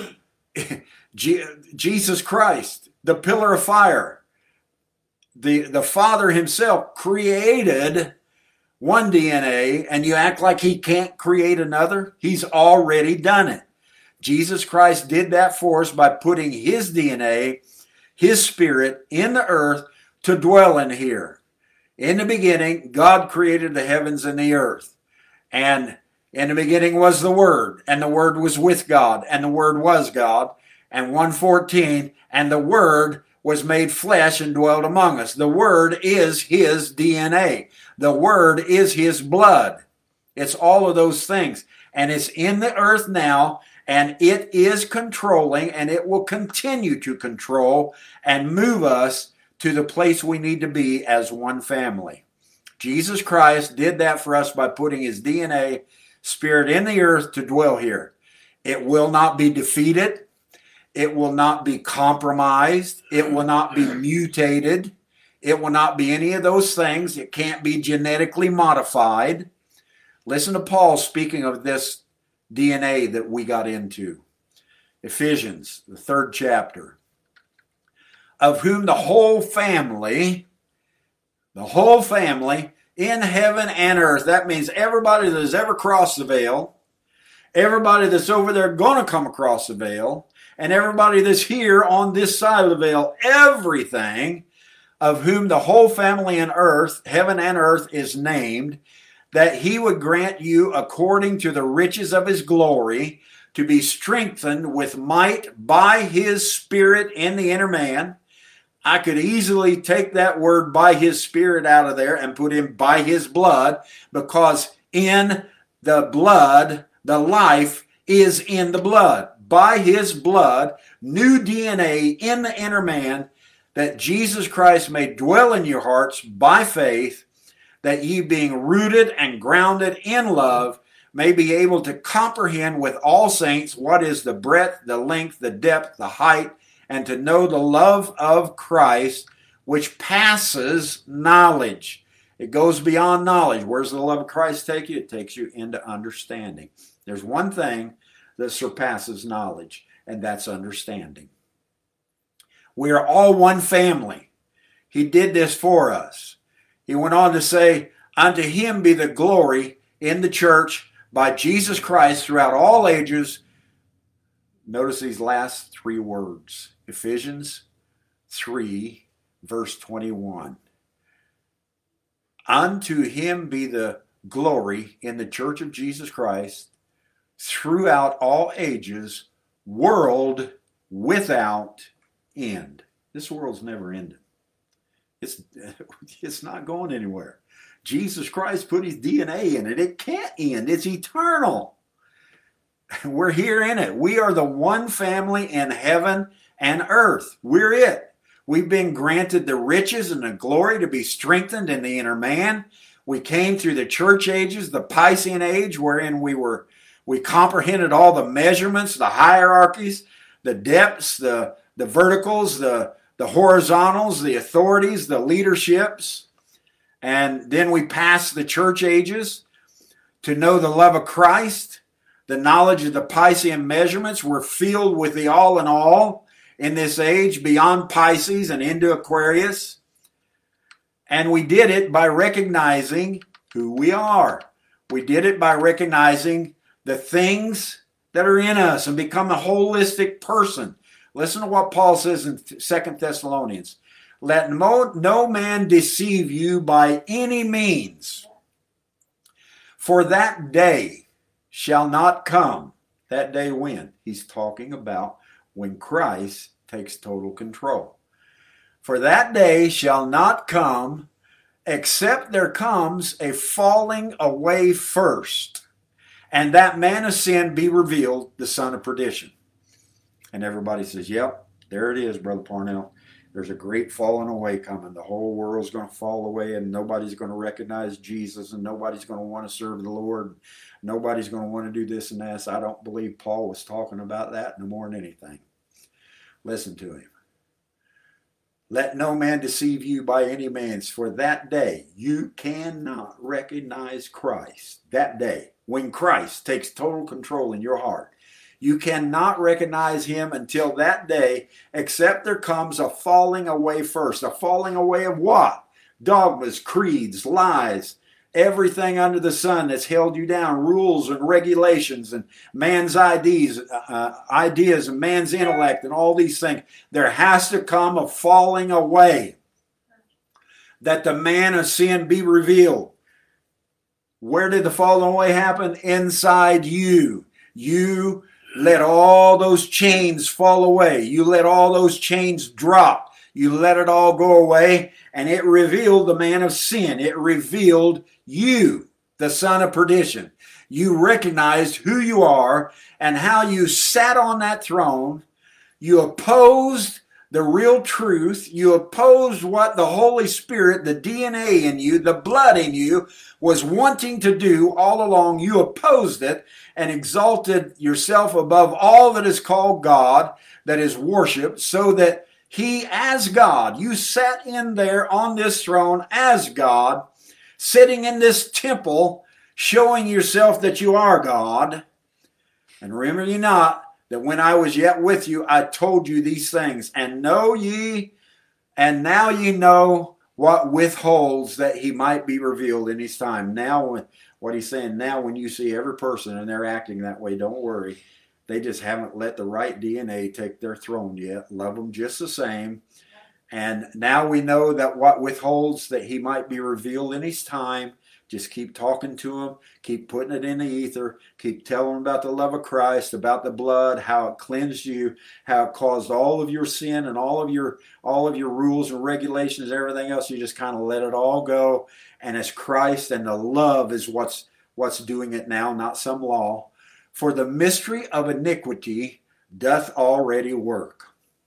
Jesus Christ, the pillar of fire, the, the Father himself created one D N A, and you act like he can't create another? He's already done it. Jesus Christ did that for us by putting his D N A, his spirit, in the earth to dwell in here. In the beginning, God created the heavens and the earth. And in the beginning was the Word, and the Word was with God, and the Word was God. And one fourteen, and the Word was made flesh and dwelt among us. The Word is his D N A. The Word is his blood. It's all of those things. And it's in the earth now, and it is controlling, and it will continue to control and move us to the place we need to be as one family. Jesus Christ did that for us by putting his D N A spirit in the earth to dwell here. It will not be defeated. It will not be compromised. It will not be mutated. It will not be any of those things. It can't be genetically modified. Listen to Paul speaking of this D N A that we got into. Ephesians, the third chapter. Of whom the whole family, the whole family in heaven and earth, that means everybody that has ever crossed the veil, everybody that's over there going to come across the veil, and everybody that's here on this side of the veil, everything, of whom the whole family in earth, heaven and earth, is named, that he would grant you according to the riches of his glory to be strengthened with might by his Spirit in the inner man. I could easily take that word by his Spirit out of there and put in by his blood, because in the blood, the life is in the blood. By his blood, new D N A in the inner man, that Jesus Christ may dwell in your hearts by faith, that ye being rooted and grounded in love may be able to comprehend with all saints what is the breadth, the length, the depth, the height, and to know the love of Christ, which passes knowledge. It goes beyond knowledge. Where does the love of Christ take you? It takes you into understanding. There's one thing that surpasses knowledge, and that's understanding. We are all one family. He did this for us. He went on to say, unto him be the glory in the church by Jesus Christ throughout all ages. Notice these last three words. Ephesians three, verse twenty-one. Unto him be the glory in the church of Jesus Christ throughout all ages, world without end. This world's never ending. It's, it's not going anywhere. Jesus Christ put his D N A in it. It can't end. It's eternal. We're here in it. We are the one family in heaven and earth. We're it. We've been granted the riches and the glory to be strengthened in the inner man. We came through the church ages, the Piscean age, wherein we were we comprehended all the measurements, the hierarchies, the depths, the, the verticals, the, the horizontals, the authorities, the leaderships. And then we passed the church ages to know the love of Christ, the knowledge of the Piscean measurements. We're filled with the all in all in this age, beyond Pisces and into Aquarius. And we did it by recognizing who we are. We did it by recognizing the things that are in us and become a holistic person. Listen to what Paul says in Second Thessalonians. Let no, no man deceive you by any means, for that day shall not come. That day when? He's talking about when Christ takes total control. For that day shall not come, except there comes a falling away first, and that man of sin be revealed, the son of perdition. And everybody says, yep, there it is, Brother Parnell. There's a great falling away coming. The whole world's going to fall away, and nobody's going to recognize Jesus, and nobody's going to want to serve the Lord. Nobody's going to want to do this and that. So I don't believe Paul was talking about that no more than anything. Listen to him. Let no man deceive you by any means, for that day you cannot recognize Christ. That day, when Christ takes total control in your heart, you cannot recognize him until that day, except there comes a falling away first. A falling away of what? Dogmas, creeds, lies, everything under the sun that's held you down, rules and regulations and man's ideas, uh, ideas and man's intellect and all these things. There has to come a falling away, that the man of sin be revealed. Where did the falling away happen? Inside you. You let all those chains fall away. You let all those chains drop. You let it all go away, and it revealed the man of sin. It revealed you, the son of perdition. You recognized who you are and how you sat on that throne. You opposed the real truth. You opposed what the Holy Spirit, the D N A in you, the blood in you, was wanting to do all along. You opposed it and exalted yourself above all that is called God, that is worshiped, so that he, as God, you sat in there on this throne as God, sitting in this temple, showing yourself that you are God. And remember ye not that when I was yet with you, I told you these things. And know ye, and now ye know what withholds that he might be revealed in his time. Now, what he's saying, now when you see every person and they're acting that way, don't worry. They just haven't let the right D N A take their throne yet. Love them just the same. And now we know that what withholds that he might be revealed in his time. Just keep talking to him. Keep putting it in the ether. Keep telling him about the love of Christ, about the blood, how it cleansed you, how it caused all of your sin and all of your all of your rules and regulations, everything else. You just kind of let it all go. And it's Christ and the love is what's what's doing it now, not some law. For the mystery of iniquity doth already work.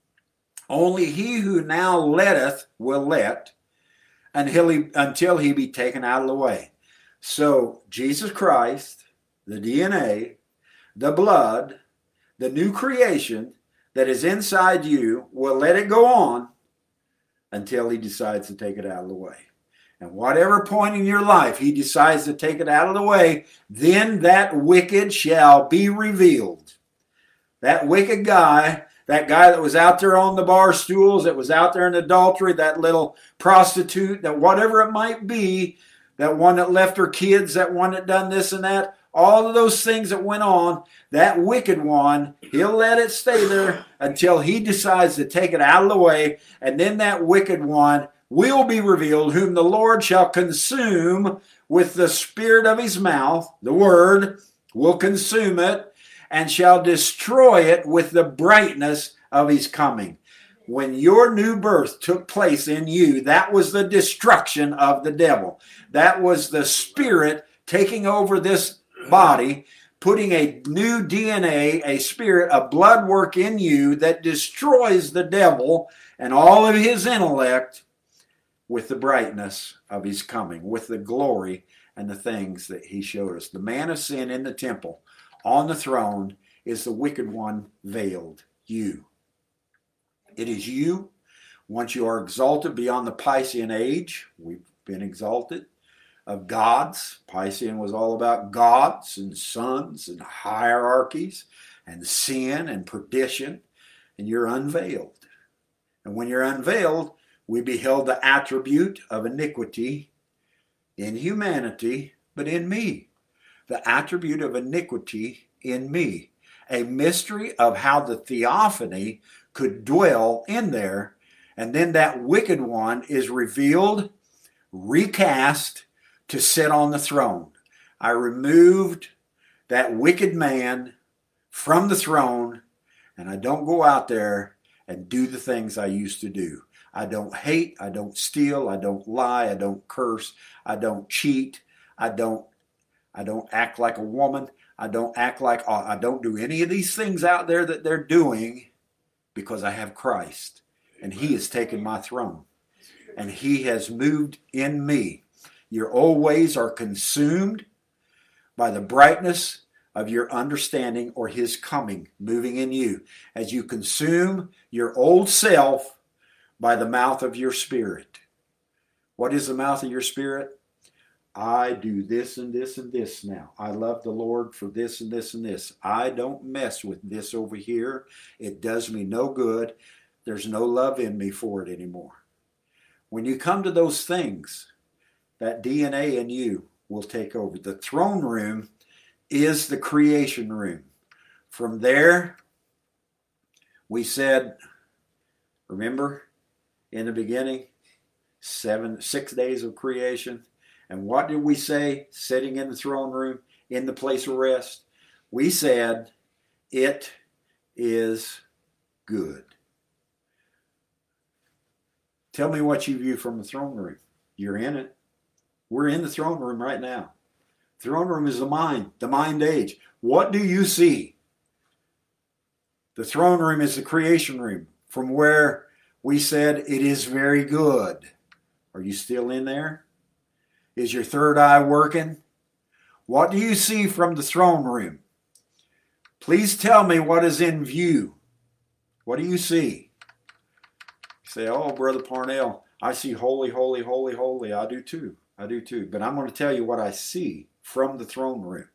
Only he who now letteth will let until he, until he be taken out of the way. So Jesus Christ, the D N A, the blood, the new creation that is inside you will let it go on until he decides to take it out of the way. And whatever point in your life he decides to take it out of the way, then that wicked shall be revealed. That wicked guy, that guy that was out there on the bar stools, that was out there in adultery, that little prostitute, that whatever it might be, that one that left her kids, that one that done this and that, all of those things that went on, that wicked one, he'll let it stay there until he decides to take it out of the way. And then that wicked one will be revealed, whom the Lord shall consume with the spirit of his mouth. The word will consume it and shall destroy it with the brightness of his coming. When your new birth took place in you, that was the destruction of the devil. That was the spirit taking over this body, putting a new D N A, a spirit, a blood work in you that destroys the devil and all of his intellect with the brightness of his coming, with the glory and the things that he showed us. The man of sin in the temple, on the throne, is the wicked one veiled, you. It is you. Once you are exalted beyond the Piscean age, we've been exalted, of gods. Piscean was all about gods and sons and hierarchies and sin and perdition, and you're unveiled. And when you're unveiled, we beheld the attribute of iniquity in humanity, but in me. The attribute of iniquity in me. A mystery of how the theophany could dwell in there. And then that wicked one is revealed, recast, to sit on the throne. I removed that wicked man from the throne, and I don't go out there and do the things I used to do. I don't hate, I don't steal, I don't lie, I don't curse, I don't cheat, I don't I don't act like a woman, I don't act like I don't do any of these things out there that they're doing, because I have Christ and he has taken my throne and he has moved in me. Your old ways are consumed by the brightness of your understanding or his coming moving in you. As you consume your old self by the mouth of your spirit. What is the mouth of your spirit? I do this and this and this now. I love the Lord for this and this and this. I don't mess with this over here. It does me no good. There's no love in me for it anymore. When you come to those things, that D N A in you will take over. The throne room is the creation room. From there, we said, remember, in the beginning, seven, six days of creation. And what did we say sitting in the throne room, in the place of rest? We said, it is good. Tell me what you view from the throne room. You're in it. We're in the throne room right now. Throne room is the mind, the mind age. What do you see? The throne room is the creation room, from where We said, it is very good. Are you still in there? Is your third eye working? What do you see from the throne room? Please tell me what is in view. What do you see? You say, oh, Brother Parnell, I see holy, holy, holy, holy. I do too. I do too. But I'm going to tell you what I see from the throne room.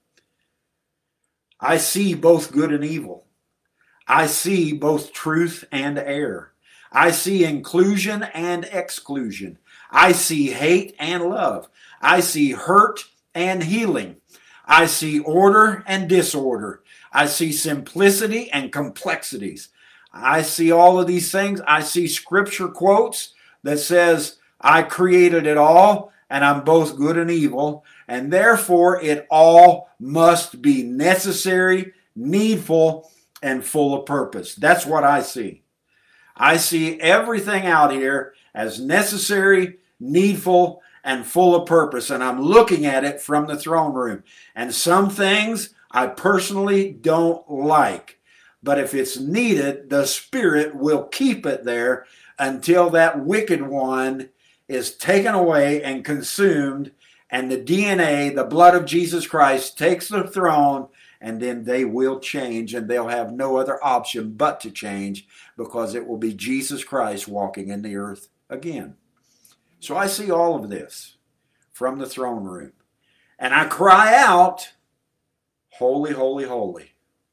I see both good and evil. I see both truth and error. I see inclusion and exclusion. I see hate and love. I see hurt and healing. I see order and disorder. I see simplicity and complexities. I see all of these things. I see scripture quotes that says, I created it all and I'm both good and evil, and therefore it all must be necessary, needful, and full of purpose. That's what I see. I see everything out here as necessary, needful, and full of purpose, and I'm looking at it from the throne room. And some things I personally don't like, but if it's needed, the Spirit will keep it there until that wicked one is taken away and consumed, and the D N A, the blood of Jesus Christ, takes the throne, and then they will change, and they'll have no other option but to change, because it will be Jesus Christ walking in the earth again. So I see all of this from the throne room, and I cry out, holy, holy, holy.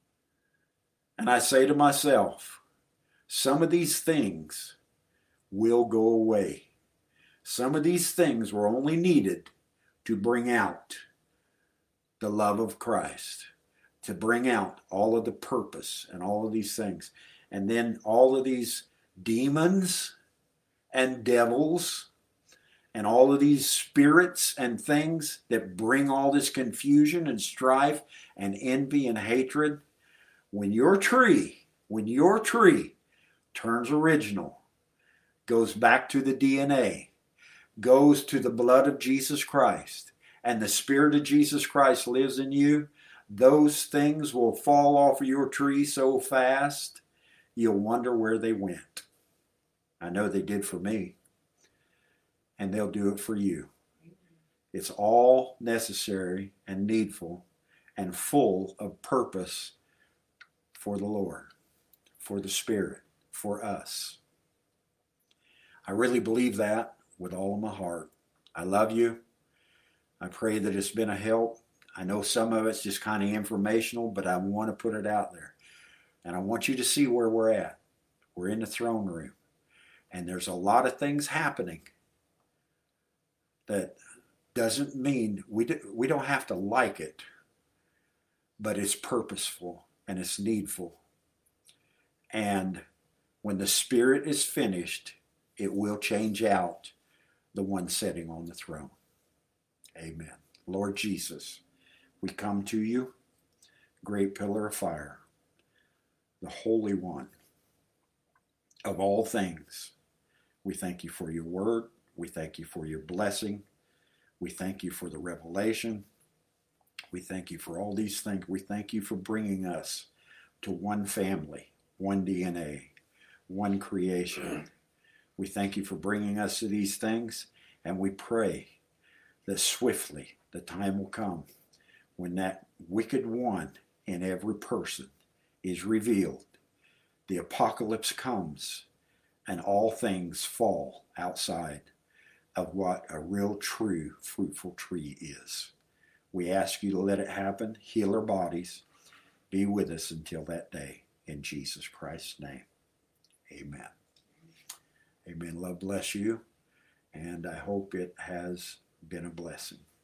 And I say to myself, some of these things will go away. Some of these things were only needed to bring out the love of Christ, to bring out all of the purpose and all of these things. And then all of these demons and devils and all of these spirits and things that bring all this confusion and strife and envy and hatred. When your tree, when your tree turns original, goes back to the D N A, goes to the blood of Jesus Christ, and the Spirit of Jesus Christ lives in you, those things will fall off of your tree so fast, you'll wonder where they went. I know they did for me, and they'll do it for you. It's all necessary and needful and full of purpose for the Lord, for the Spirit, for us. I really believe that with all of my heart. I love you. I pray that it's been a help. I know some of it's just kind of informational, but I want to put it out there. And I want you to see where we're at. We're in the throne room. And there's a lot of things happening that doesn't mean we, do, we don't have to like it, but it's purposeful and it's needful. And when the Spirit is finished, it will change out the one sitting on the throne. Amen. Lord Jesus, we come to you, great pillar of fire, the Holy One of all things. We thank you for your word. We thank you for your blessing. We thank you for the revelation. We thank you for all these things. We thank you for bringing us to one family, one D N A, one creation. We thank you for bringing us to these things, and we pray that swiftly the time will come when that wicked one in every person is revealed. The apocalypse comes, and all things fall outside of what a real, true, fruitful tree is. We ask you to let it happen, heal our bodies, be with us until that day. In Jesus Christ's name, amen. Amen. Love bless you, and I hope it has been a blessing.